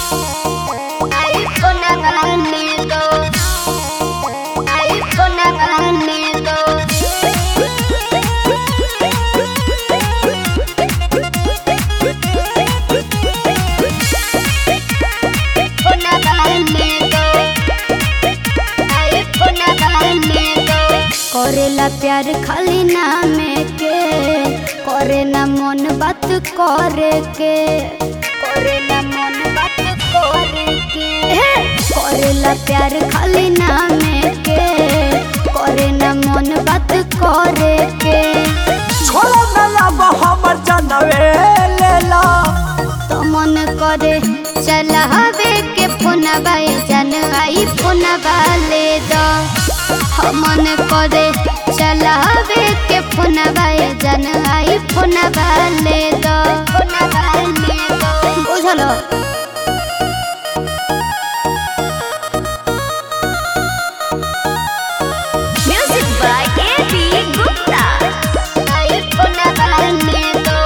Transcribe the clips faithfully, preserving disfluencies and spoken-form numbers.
iPhone बनने दो, iPhone बनने दो। करेला प्यार खाली नाम के, करे ना मन बात करे के, करे ना मन बात करे के। करेला प्यार खाली नाम के, करे ना मन बात करे के। छोड़ा ना लब हमर जनवे लेला, तो मन करे चलावे के फोनवा जन आईफोन वाले दो। मन करे चलावे के फोनवा जन आईफोन वाले दो। बुझलो music by A B Gupta. IPhone वाले दो।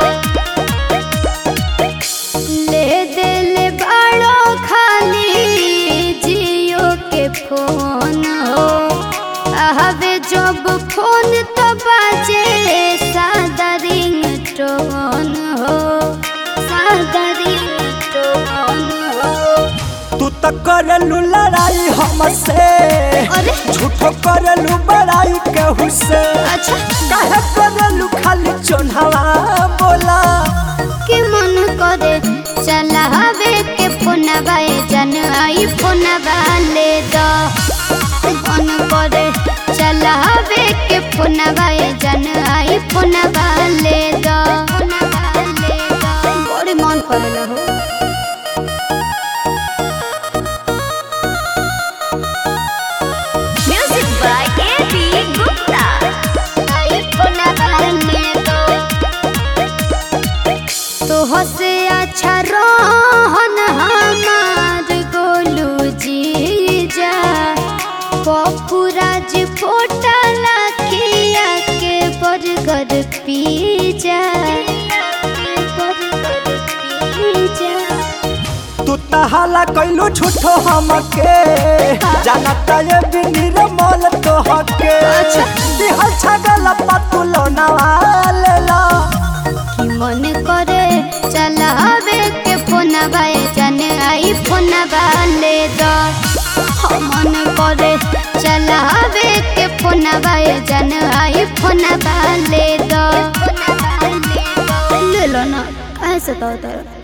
ले दे ले बाड़ो खाली जियो के फोन हो, हवे जब फोन तो बाजे सादा रिंगटोन हो, सादा रिंगटोन हो। तू तो करलू लड़ाई हमसे, अरे झूठो करलू बड़ाई केहू से। अच्छा काहे करलू खाली चोन्हवा बोला, कि मन करे चलावे के फोनवा जन आईफोन वाले दो। मन करे चलावे के फोनवा जन आईफोन वाले दो। बड़ी मन करेला हो। Music by A B Gupta. IPhone वाले दो। तो हसे अच्छा रोहन हमार गोलू जीजा, पपुराज फोटा लाखिया के बर्गर पिज्जा, बर्गर पिज्जा। तू तहाला कैलू झूठो हमके, जानता ये बिनीर मोल तो हके। अच्छा। दिहल छगल पतुलो नवा लेला, कि मन करे चलावे के फोनवा जन आईफोन वाले दो। मन करे चलावे के फोनवा जन आईफोन वाले दो। ले लो ना, ऐसे तो